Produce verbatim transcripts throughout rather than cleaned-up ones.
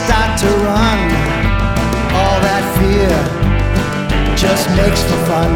start to run, all that fear just makes for fun.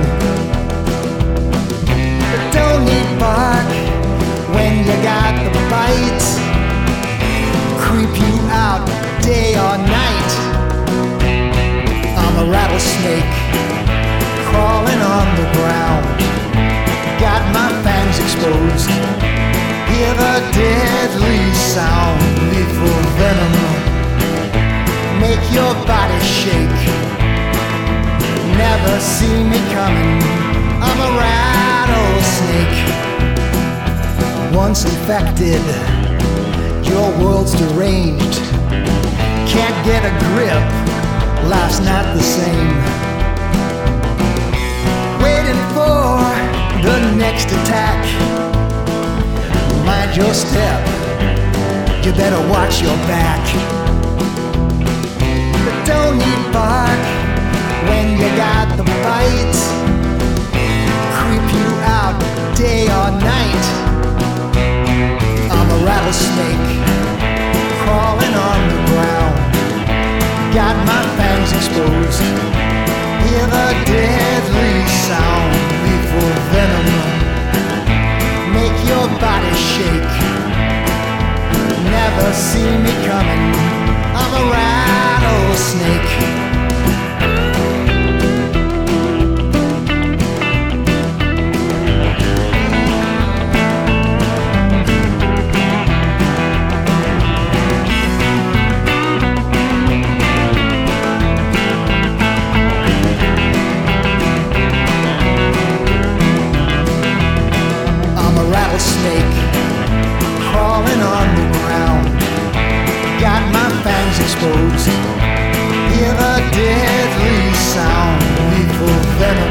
But don't need bark when you got the bite, creep you out day or night. I'm a rattlesnake crawling on the ground, got my fangs exposed, hear the deadly sound. Lethal venom, make your body shake. Never see me coming, I'm a rattlesnake. Once infected, your world's deranged. Can't get a grip, life's not the same. Waiting for the next attack. Mind your step, you better watch your back. But don't need bark when you got the bite, creep you out day or night. I'm a rattlesnake crawling on the ground, got my fangs exposed, hear the deadly sound. Lethal venom, make your body shake. Never see me coming, I'm a rattlesnake. Rattlesnake crawling on the ground, got my fangs exposed, hear the deadly sound. Lethal venom,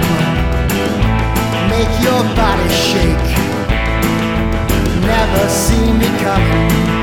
make your body shake. Never see me coming,